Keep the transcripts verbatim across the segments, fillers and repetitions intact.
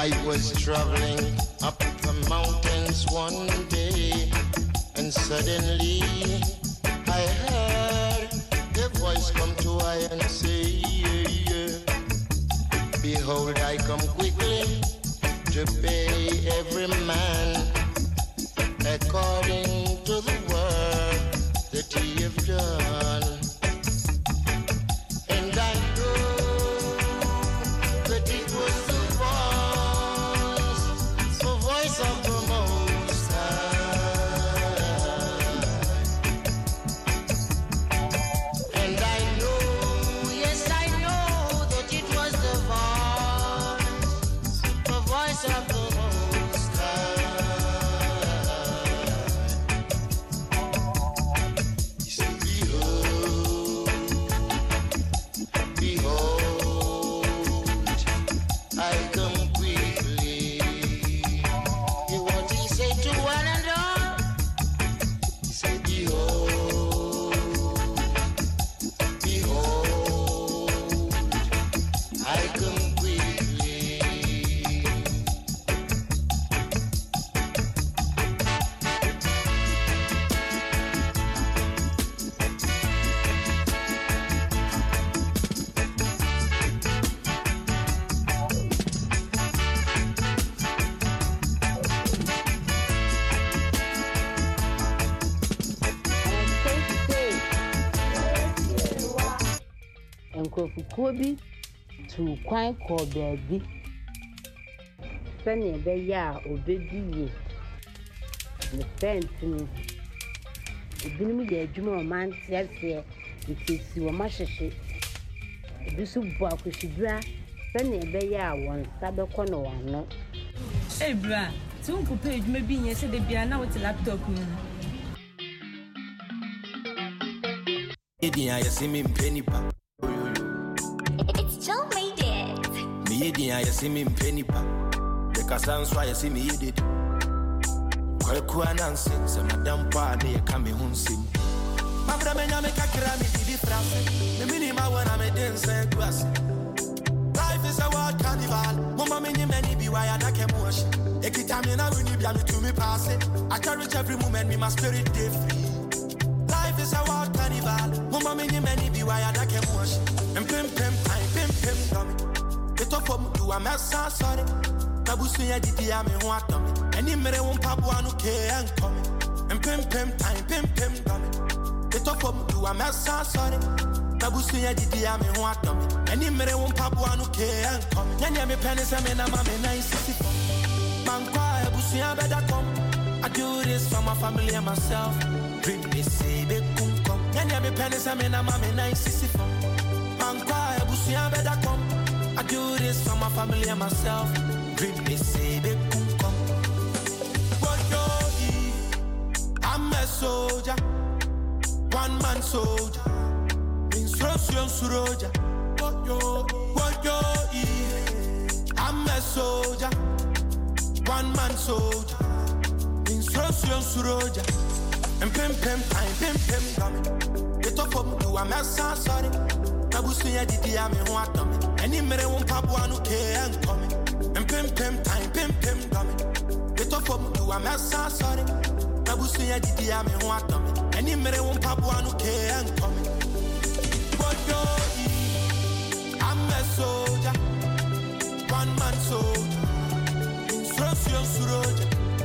I was traveling up the mountains one day, and suddenly I heard a voice come to I and say, yeah, yeah. Behold, I come quickly to pay every man according to the work that he have done. And I know that it was the voice, the voice of the Most High. And I know, yes I know that it was the voice, the voice of the Most High. He said, behold, behold, I come quickly. Hear what he said to one and all. He said, behold, behold, I come quickly. Nkofukuo bi tu kwan kɔ baabi sɛnea ɛbɛyɛ a obɛdi yie ne fɛnti no ebinom yɛ adwuma wɔ mante aseɛ ntiesi wɔ mahyehyɛ ebi so bɔ akɔhyibra sɛnea ɛbɛyɛ a wɔn nsa bɛkɔ no wano. Hey bra, tí wọn kò pɛ adwuma bi nyɛ sɛ de bia na wɔte laptop mu. Edi ya see me penny pa. It's Joe made it. Me edi ya see me penny pa. The kasan so ya see me did. Kwaku ananse se madam pa ne ka me hunsim. Mabra me nya me kakra me di France. Me minima wana me dance glass. Life is a wild carnival. Mama me ni many be why I can wash. Ekita me na wini bia me to me pass it. I cherish every moment me my spirit dey free. Life is a wild carnival. Mama me ni many be why I can wash. And pim pim time pim pim dummy. It up for do a mess sorry. Tabusu ya didi ya me ho atom. Any mere won papo anu ke en come. And pim pim time pim pim dummy. It up for do a mess sorry. Tabusu ya didi ya me ho atom. Any mere won papo anu ke en come. Nyanya me penny se me na ma me na insisi. Man kwa ebusu ya better come. I do this for my family and myself. Dream me say be kum come. Nyanya me penny se me na ma me na insisi. Man kwa ebusu ya better come. I do this for my family and myself. Dream me say be kum come. What yo e? I'm a soldier, one man soldier. Instruction suroja. What yo? What yo e? I'm a soldier, one man soldier. Instruction suroja. And pim pim time pim pim dummy. It up for do a mess sorry. Tabusu ya didi ya me ho atom. Any mere won papo anu ke en come. And pim pim time pim pim dummy. It up for do a mess sorry. Tabusu ya didi ya me ho atom. Any mere won papo anu ke en come. What yo e? I'm a soldier, one man soldier. Instruction suroja.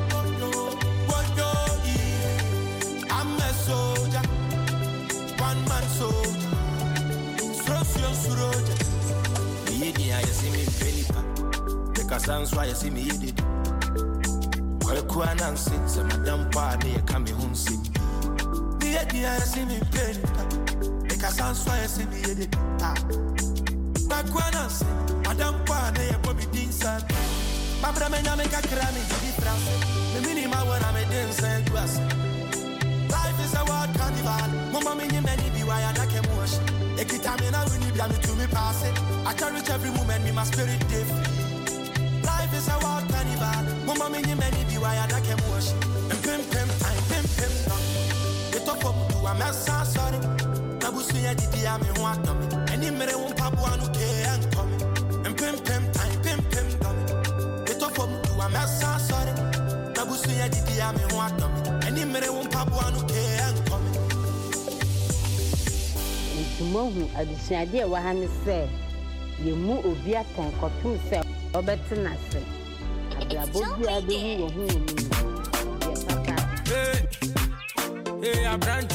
What yo e? I'm a soldier, one man soldier. Instruction suroja. Me edi ya see me penny pa. The kasan so ya see me did. Kwaku ananse se madam pa ne ka me hunsim. Me edi ya see me penny pa. The kasan so ya see me did. Kwaku ananse madam pa ne ya bobi dinsan. Mabra me nya me kakra me di France. Me minima wana me dance glass. Life is a wild carnival. Mama me ni many be why I can wash. Ekita me na wini bia me to me pass it. I cherish every moment me my spirit dey free. Life is a wild carnival. Mama me ni many be why I can wash. And pim pim time pim pim down. It up for do a mess sorry. Tabusu ya didi ya me ho atom. Any mere won papo anu ke en come. And pim pim time pim pim down. am in one dummy. Any minute won't pop one who can't come. It's Mohu, a decided what Hannah said. You move Obia can copy self, Robertson, I said. I both be able to whom. Hey, hey, I branch.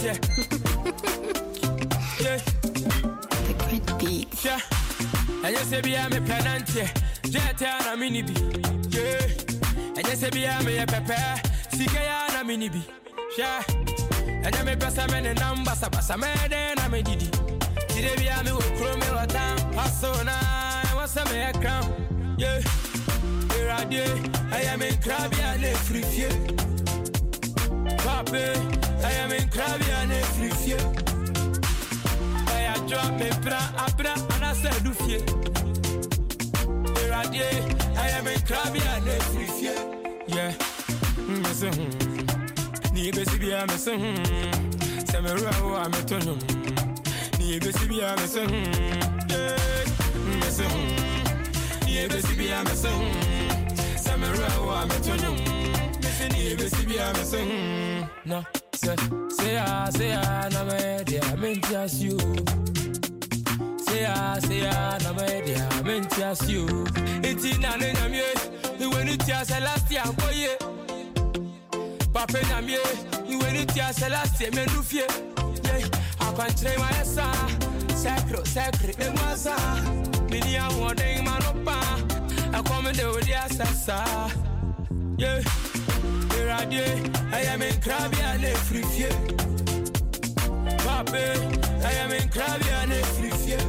Yeah, The great beat. yeah. And you say, be a me penante. Jetiana minibi. Yeah. And you say, be a me a pepe. Sigayana minibi. Yeah. And you may pass a man and number, Sabasa man and I may did. Today be a me with chrome or town. Passona, I was a me a crown. Yeah. Here I do. I am in crabby and a free fear. Pape, I am in crabby and a free fear. I drop me bra, abra, and I said, do fear. Here I do. I am in crabby and a free fear. Yeah. Mister Nibe Sibia, Mister Samara, I'm a tonum. Nibe Sibia, Mister Mister Nibe Sibia, Mister Samara, I'm a tonum. Mister Nibe Sibia, Mister No, say, say, ah, say, ah, na me, dear, meant just you. Say, ah, say, ah, na me, dear, meant just you. It's in an enemy, when it's just a last year, boy. Papa Namie, you went it just a last year, Menufie. Yeah, I can't train my son. Sacro, sacred, and was a Minia one day, Manopa. I come in there with the assassa. Yeah, here I do. I am in crabby and a free fear. Papa, I am in crabby and a free fear.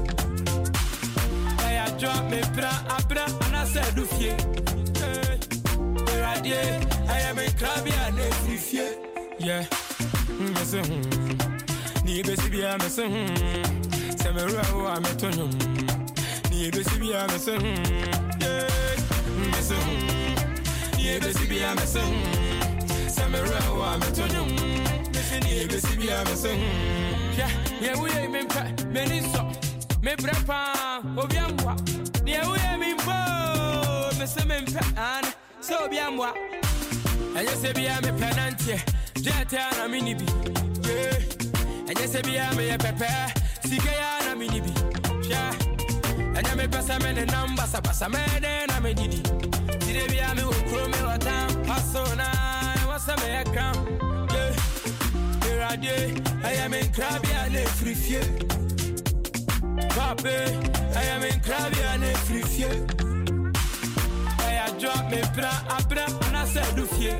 I drop me bra, abra, and I said, do fear. I am a crabby and a free fear. Yeah, Mister Nibe Sibia, Mister Samara, I'm a tonum. Nibe Sibia, Mister Yeah, Mister Nibe Sibia, Mister Samara, I'm a tonum. Mister Nibe Sibia, Mister Yeah, yeah, we ain't been fat, many so. Me brapa, Obiamwa. Yeah, we ain't been bo, Mister Mempan. So be am what? And you say be am a penante, Jetiana minibi. Yeah. And you say be am a pepe, Sigayana minibi. Yeah. And you may pass a man a number, Sabasa man and I may did. Today be am a chrome or town. Passona, I was a me a crown. Yeah. Here I do. I am in crabby and a free fear. Pape, I am in crabby and a free fear. I drop me bra, abra, and I said, do fear.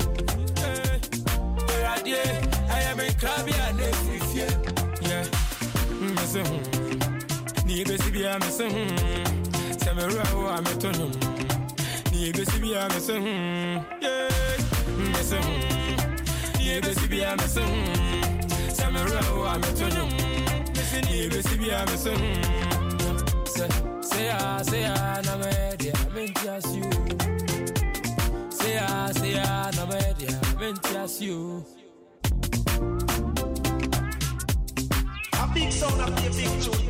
I am a crabby and a free fear. Yeah, Mister Nibe Sibia, Mister Samara, I'm a tonum. Nibe Sibia, Mister Yeah, Mister Nibe Sibia, Mister Samara, I'm a tonum. Mister Nibe Sibia, Mister Say, say, ah, say, ah, na me, dear, meant just you. Say, ah, say, ah, na me, dear, meant just you. A big sound of the big tune.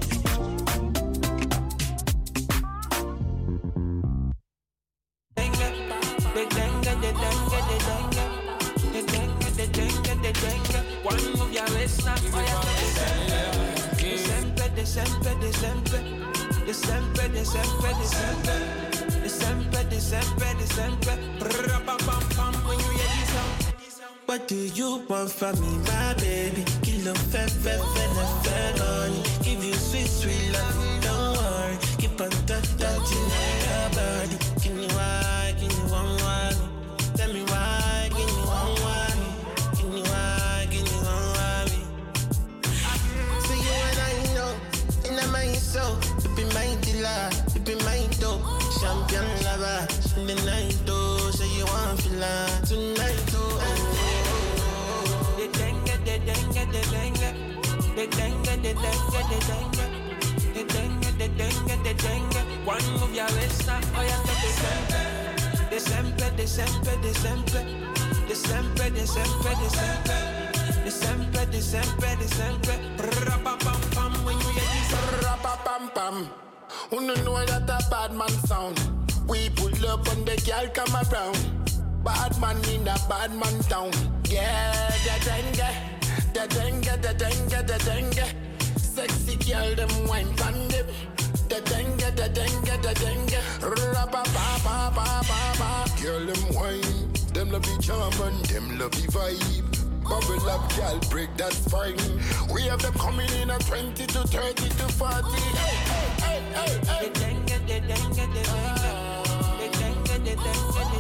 One move your waist now, December, December, December, December, December, December, December, December. When you hear this song, what do you want from me, my baby? Kilo fe fe fe na fe on. Give you sweet sweet love, don't worry. Keep on touch touching your body. Give me why, give me one one. Tell me why, give me one one. Give me why, give me one one. So you and I know, in my soul, you be my dealer, you be my dope, champion lover. In the night, though, say you want feel like tonight, though. the dengue, the dengue, the dengue, the dengue, the dengue, the dengue, the dengue, the dengue, the dengue. One move your waist now, oh yeah, December, December, December, December, December, December, December, December, December. Ra-pa-pam-pam, when you hear this, ra-pa-pam-pam. Who no know that a bad man sound? We pull up and the girl come around. Bad man in a bad man town. Yeah, the dengue, the dengue, the dengue, the dengue. Sexy girl, them wine pan them. The dengue, the dengue, the dengue. Rabba ba ba ba ba ba. Girl, them wine, them love the charm and them love the vibe. Bubble up, girl, break, that's fine. We have them coming in at twenty to thirty to forty. Hey, hey, hey, hey, hey. The dengue, the dengue, the dengue. The dengue, the dengue, the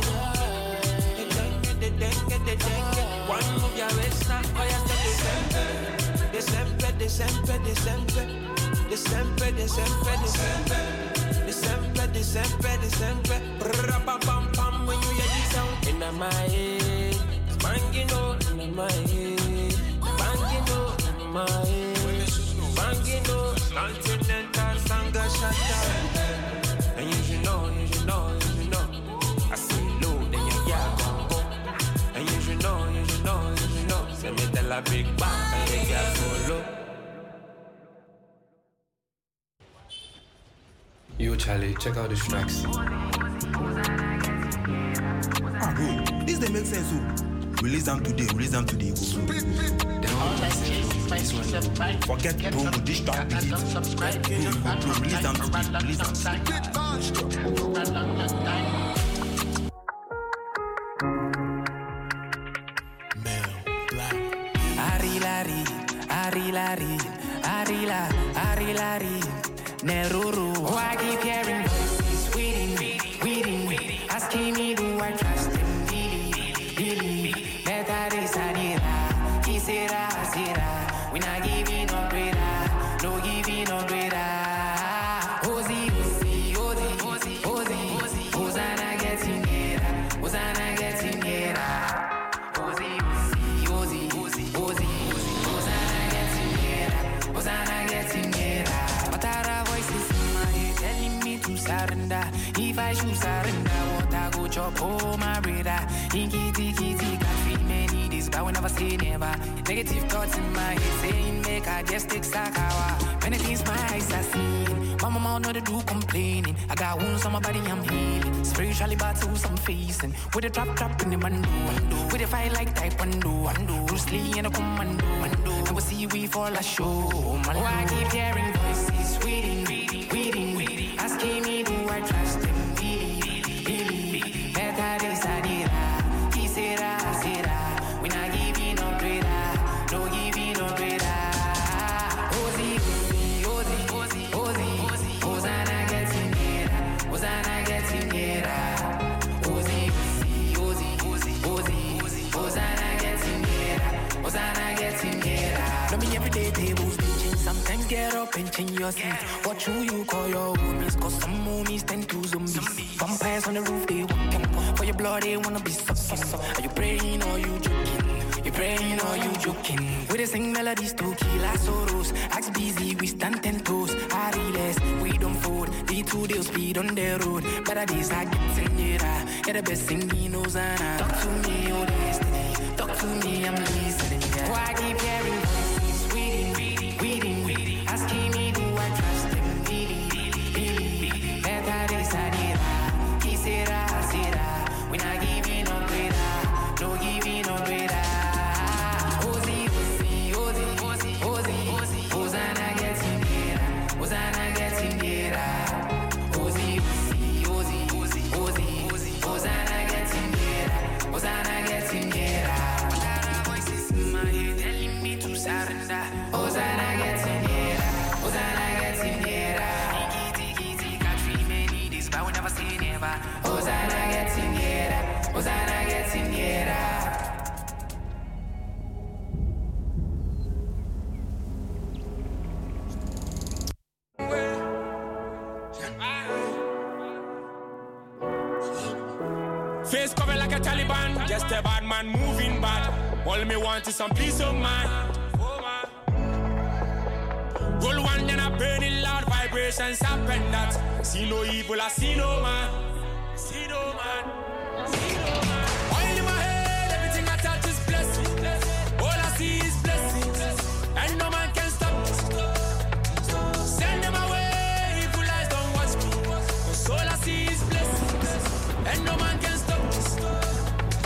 dengue. The dengue. One move your waist now, oh yeah, December, December, December, December, December, December, December, December, December. Brrrra pam pam when you hear this sound in my head, banging on in my head, banging on in my head, banging on continental sanga shaka. And you should know, you should know, you should know. I see low, then you yeah go. And you should know, you should know, you should know. Send me tell a big bang and you get follow. Yo, Charlie, check out these tracks. Ah, bro, this they make sense, oh. Release them today, release them today, go, bro. Then all that this one. Forget promo, this track, beat it. Go, go, bro, release them today, release them today. Arilari, Arilari, Arila, Arilari, Neruru. Oh, I keep hearing voices, waiting, waiting, asking me do I trust him, really, really. Better this Adira, Kisera, Sera. We not giving no greater, no giving no greater. Ozi, Ozi, Ozi, Ozi, Ozi, Hosanna getting nearer, Hosanna getting nearer. Ozi, Ozi, Ozi, Ozi, Hosanna getting nearer, Hosanna getting nearer. But our voices in my head telling me to surrender. If I should surrender, what I go chop, oh my brother. Inky, tiki, tiki, can't feel many days, but we never say never. Negative thoughts in my head saying make I just take Sakawa. Many things my eyes are seeing, but my mouth know they do complaining. I got wounds on my body, I'm healing. Spiritually battles I'm facing. With a trap trap in the mando, with a fight like Taekwondo. Bruce Lee and a commando. And we'll see we fall a show. Oh, I keep hearing voices, waiting, waiting, waiting, asking me do I trust them, really, really. Better this Adira, Kisera, Sera. We not giving no greater, no giving no greater. Ozi, Ozi, Ozi, Ozi, Ozi, Hosanna getting nearer, Hosanna getting nearer. Ozi, Ozi, Ozi, Ozi, Ozi, Hosanna getting nearer, Hosanna getting nearer. Let me everyday tables bitching. Sometimes get up and change your seat. What you you call your homies? Cause some homies tend to zombies. Vampires on the roof, they walking. For your blood, they wanna be sucking. Are you praying or you joking? You praying or you joking? We they sing melodies to kill our sorrows. Axe busy, we stand ten toes. Ariles, we don't fold. The two they'll speed on the road. Better days are getting nearer. Get the best singing Hosanna. Talk to me, oh destiny. Talk to me, I'm listening. Yeah. Why I keep hearing voices, waiting, waiting, waiting, asking me do I trust them, really, really. Better days are nearer. Kisera, Sera. We not giving no greater, no giving no greater. Ozi, Ozi, Ozi, Ozi, Ozi, Ozi, Hosanna getting nearer, Hosanna getting nearer. Ozi, Ozi, Ozi, Ozi, Ozi, Hosanna getting nearer, Hosanna getting nearer. Voices in my head telling me to surrender. Hosanna getting nearer, Hosanna getting nearer. Tiki, tiki, tiki, can't feel many days, but we never say never. Hosanna getting nearer, Hosanna getting nearer. Face covered like a Taliban, just a bad man moving bad. All me want is some peace of mind. Roll one then I burn it loud, vibrations happen that. See no evil, I see no man. See no man. See no man. Oil in my head, everything I touch is blessing. All I see is blessings, and no man can stop me. Send them away, evil eyes don't watch me. Cause all I see is blessings, and no man can stop me.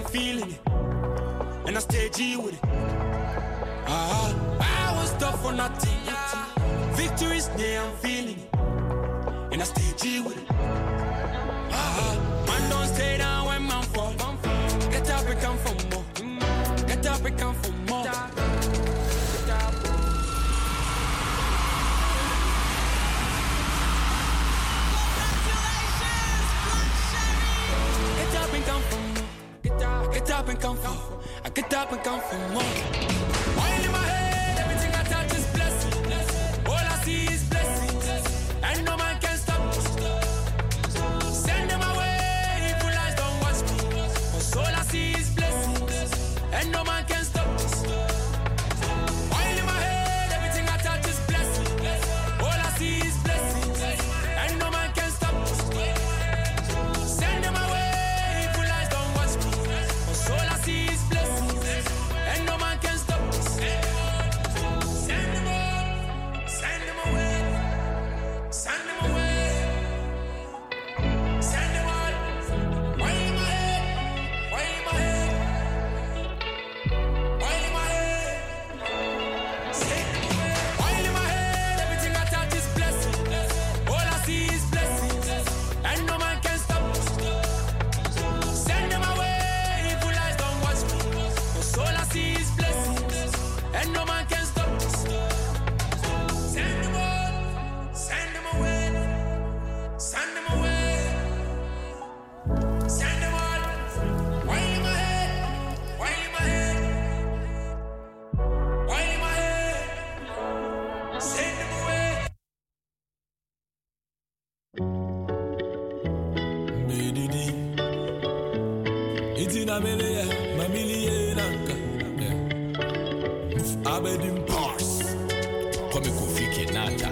I'm feeling it. And I stay G with it. Ah, I was tough for nothing. Victory's near, I'm feeling it. And I stay G with it. Ah, man don't stay down when man fall. Get up and come for more. Get up and come for more. Get up. Get up and come for more. Get up, get up and come for more. I get up and come for more. While in my head, everything I touch is blessing. All I see is blessings, and no man can stop me. Send them away, evil eyes don't watch me. Cause all I see is blessings, and no man can stop me. While in my head, everything I touch is blessing. All I see is blessings, and no man can stop me. Send them away, evil eyes don't watch me. Cause all I see is blessings, and no man can stop me. Send them all, send them away, send them away, send them all. Why in my head, why in my head, why in my head, send them away. Why in my head, everything I touch is blessing. All I see is blessings, and no man can stop me. Send them away, evil eyes don't watch me. Cause all I see is blessings, and no man can stop me. Send them all, send them away, send them away, send them all. Why in my head, why in my head, why in my head, send them away. Medidi, it's in a million, my million anka. Abedim Pars, come and coffee kenata.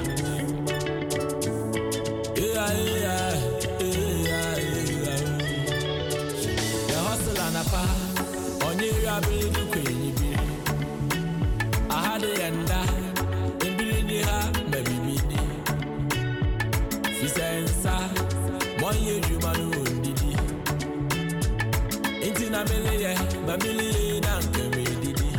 Yeah, yeah, yeah, yeah. The hustle and a pa, on your ability to be. I had the end, and being here, maybe me. She says, one year you man won't did it. It's in a million, my million anka did it.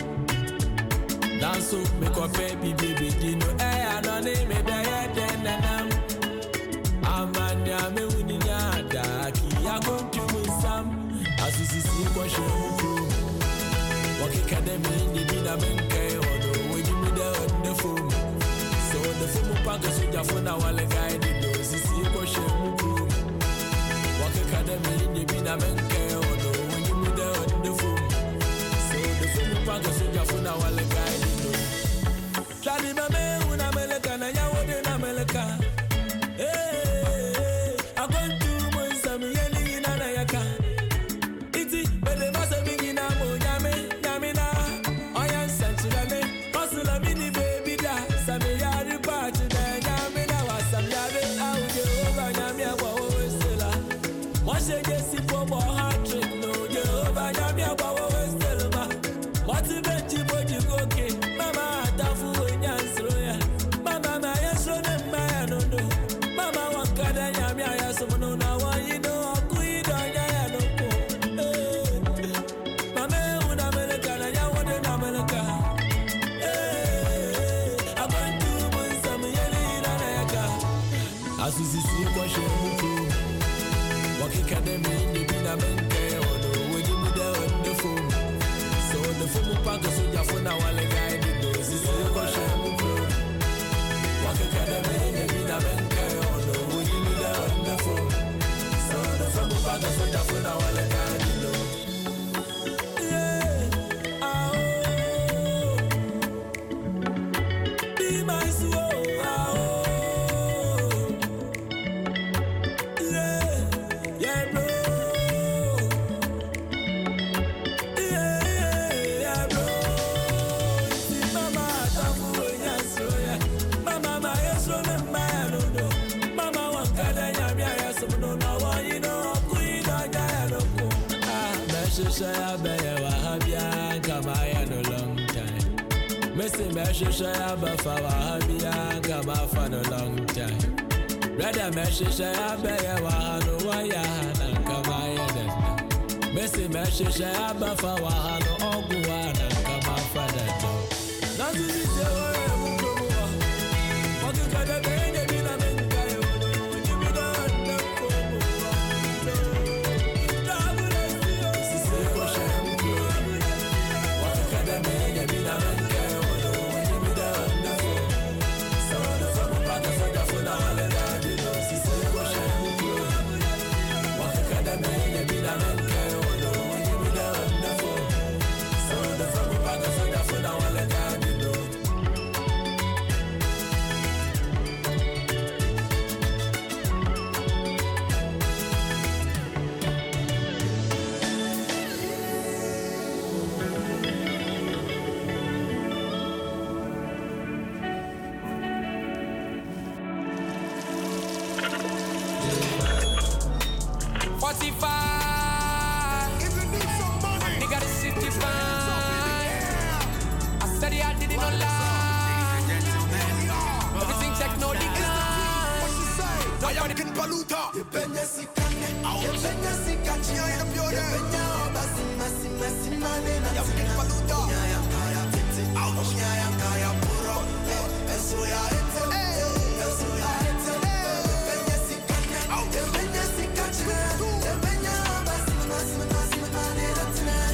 Dance up, make up baby, baby, dino. Hey, I don't need me, baby, then I'm. I'm a man, I'm winning yada. I come to me some. As you see, what you do. Walk academy in the Bina Benke, or the way you be there on the phone. So the phone pack is with your phone, I want to guide you. See, what you do. Walk academy in the Bina Benke, or the way you be there on the phone. So the phone pack is with your phone, I want to guide you. Shadi mame una meleka na yawo de na meleka. Hey, I going to Monsami yeli na na yaka. Iti bede masa mingi na mo nyame nyame na. Oyan sanchila me, hustle mini baby da. Same yari party na nyame na wasam yare auge over nyame awa owestela. Moshe gesi pomo heart trick no je over nyame awa owestela ma. Motivate you body okay, mama atafu. Mama, my son and my no no. Mama, one kind of yammy, I some no now. You know, I'm good on Yano. Mama, when America, I want an America. I'm going to win some yellow in America. As you see, what you do. Walking academy in the Bina Benke, or the way you be there on the phone. So the phone pack is with your phone now, while I guide you. This is what you do. Academy in the Bina Benke, or the way you be there on the phone. So the phone pack is with your phone now, while I guide you. Yeah, oh, be my soul, oh, yeah, yeah, bro. Shaya Baya Wahabia, Kamaya no long time. Messi Mesha Shaya Bafa Wahabia, Kama for no long time. Brother Mesha Shaya Baya Wahano Waya, Kamaya. Messi say me shesha abafa wahalo ogwana kama fada jo. Nazi zise oye mukomo. Waki kada bende bila menga yo. Jimi da anda komo. Tabule siyo sise washa mukomo. Waki kada bende bila menga yo. Jimi da anda komo. Sawana samu pata saja funa wale dadi no sise washa mukomo. Waki kada bende bila menga yo. Jimi da anda komo. Sawana samu pata saja funa wale dadi no. forty-five. Nigga, the city fine. I said it, I didn't know lie. Everything check, no decline. I am King Paluta. You benya sikane, you benya sikane. You benya obasi masi masi mane na. You King Paluta. Ya ya kaya tete, ya ya kaya puro. Eso ya ete, eso ya ete. You benya sikane, you benya sikane. You benya obasi masi masi mane na.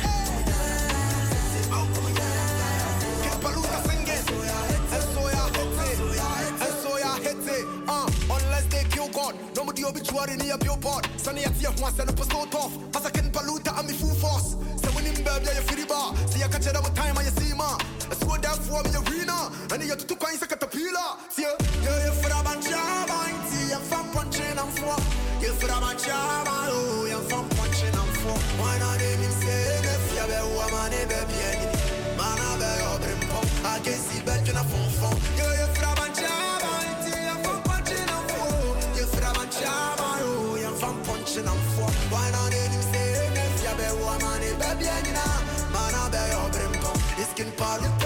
King Paluta singing. Eso ya ete, eso ya ete. Uh, unless they kill God, nobody obituary near billboard. Sunny at your once and up so tough. As I can Paluta, I'm in full force. So when him baby, you feel the bar. See, I catch it up with time and you see ma. I swear that for me arena. And you two coins a caterpillar. See, you for a bunch of see, you're from punching and four. You for a bunch of oh, you're from punching and four. Why not they him say, if you're a woman, baby, man, I bear your brimpo. I can see better than a phone phone. You for a bunch of punching and four. Why not let him say if you be woman, baby, and you know, man, I bear your brimpo. It's King Paluta.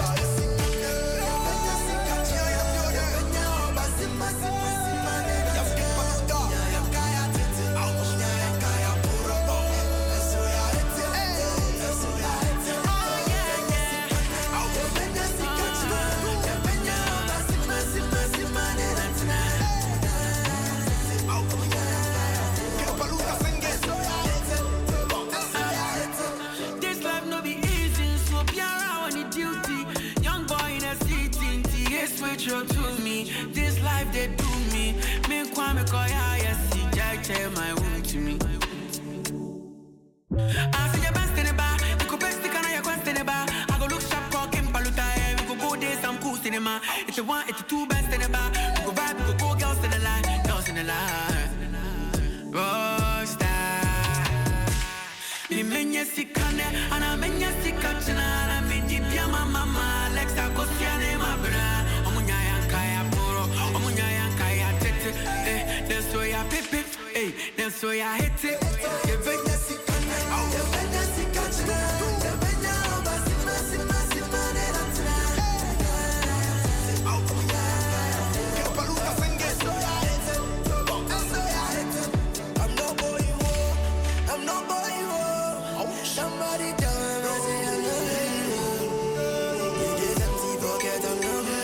To me, this life they do me. Me kwame koya yesi, Jack tell my wound to me. I see your best in the bar, you could best stick on your quest in the bar. I go look sharp, call King Paluta, we go go there some cool cinema. It's the one, it's the two best in the bar. We go vibe, we go go girls in the line, girls in the line. Rockstar. Me menya sikane, ana menya sikachana, ana menya biama mama, Alexa Kosiane ma bra. Eh, that's why I pip it, eh, that's why I hit it. You better see Kanye, you better see Kanye, you better obasi masi masi mane na tonight. King Paluta singing, so I hit it, so I hit it. I'm no boy, I'm no boy, somebody done, I say I'm no boy. You get empty pocket, I'm no boy.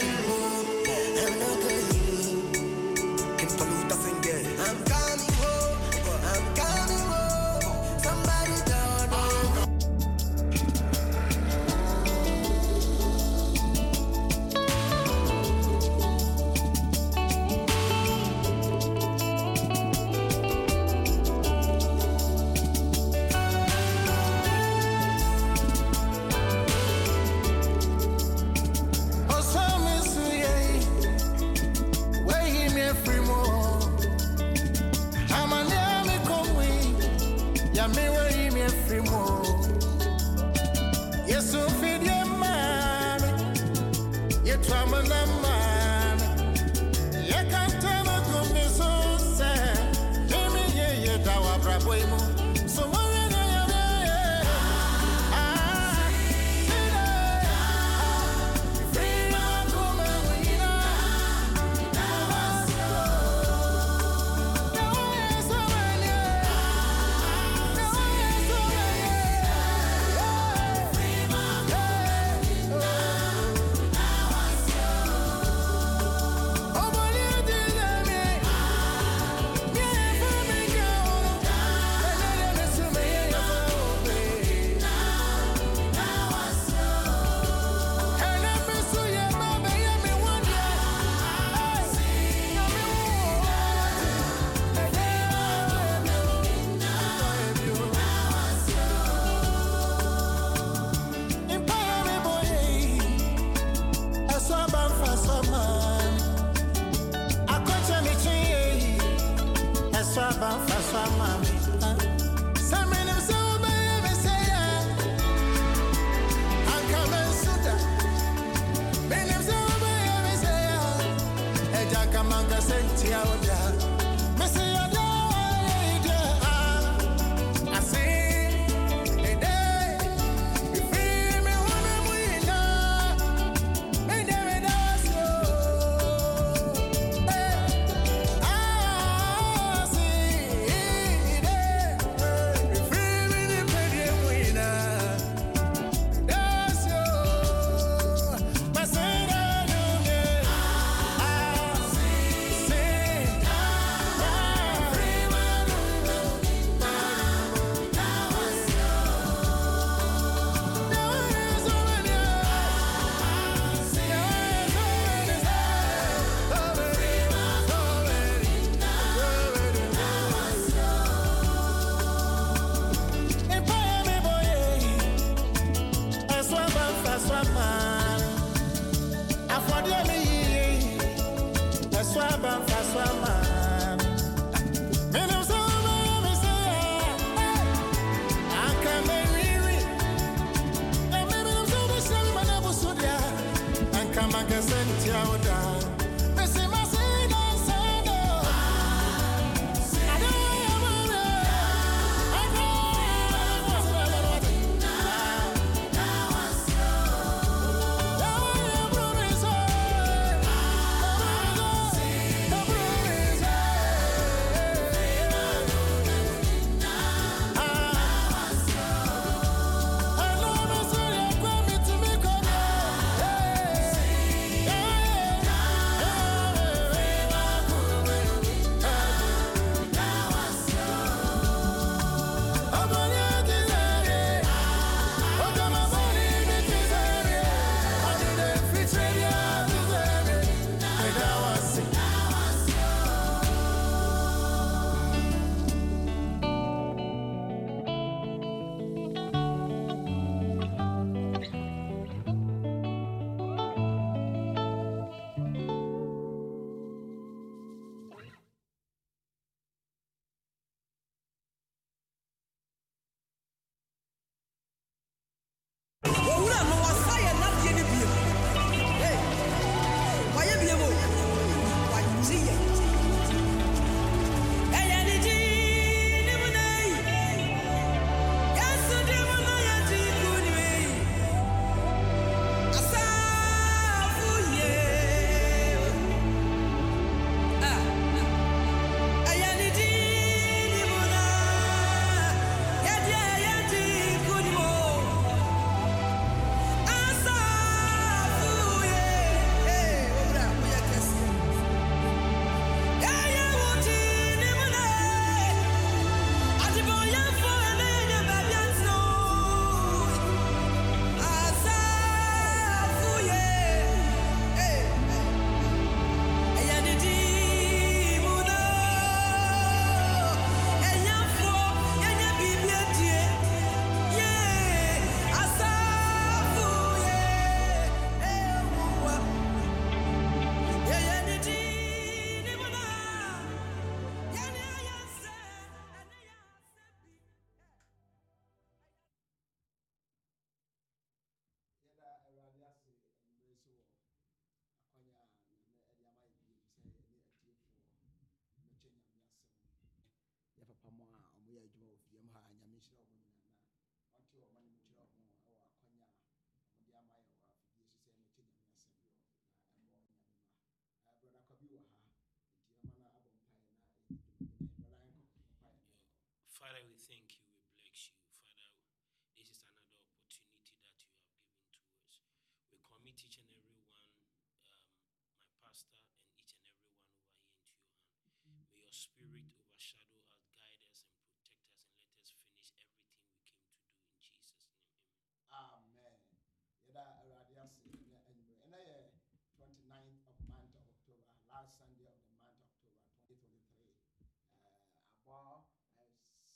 I'm coming home, I'm coming home. Somebody down Ankamanga senti aoda. Me say adia ide ah. I say ede. You feel me when me wina. Me de me das yo. Eh. Ah see ide. You feel me the pedie wina. Das yo. Me say that you me. Ah see say ah free man. That was yo. That was over there. See that was over there. Free man. That was yo. Empire me boy. Aswaba faswaba. Afọdie me yi. Aswaba faswaba. Me no so me say. Anka me riri. Na me no so me say me na busudia. Anka magazenti aoda. Me say ma say dan say no. I don't know. I Father, we thank you, we bless you. Father, this is another opportunity that you have given to us. We commit each and every one, um, my pastor and each and every one over here into your hand. May your spirit overshadow us, guide us, and protect us, and let us finish everything we came to do in Jesus' name. Amen. Amen. Yada radiasi and I twenty-ninth of month of October, last Sunday of the month of October twenty twenty-three. Uh, about uh,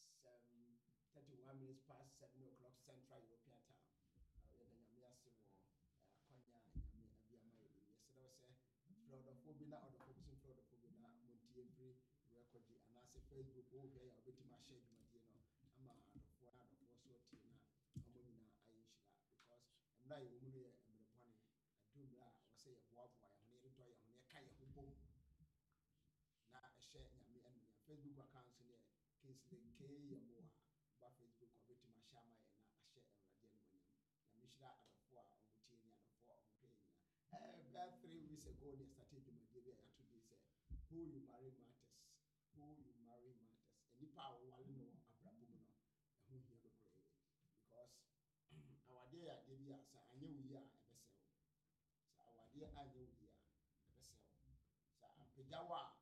um, thirty-one minutes past seven o'clock Central European time. Yada nyamiasi wo konya nyami abiyama yesterday was a Florida or the focusing Florida Phobina Montiempre record and I say Facebook over here bit my shade Madino. I'm a for the force or Tina Amonina Aishla because I'm not a woman and the one I do that or say a boy when you're toy on your kind of boom. share nyame and Facebook account so there Kingsley K Yamoa ba Facebook or beti ma share my na a share Awurade animonyam nyame shira adofo a omutie ni adofo a omupɛ ni eh about three weeks ago they started to my baby I today say who you marry matters who you marry matters and if I wale no abrabum no ehun hia bebre because our day a dey bia sa anye wo yi a ebesel sa our day anye wo yi a ebesel sa ampejawa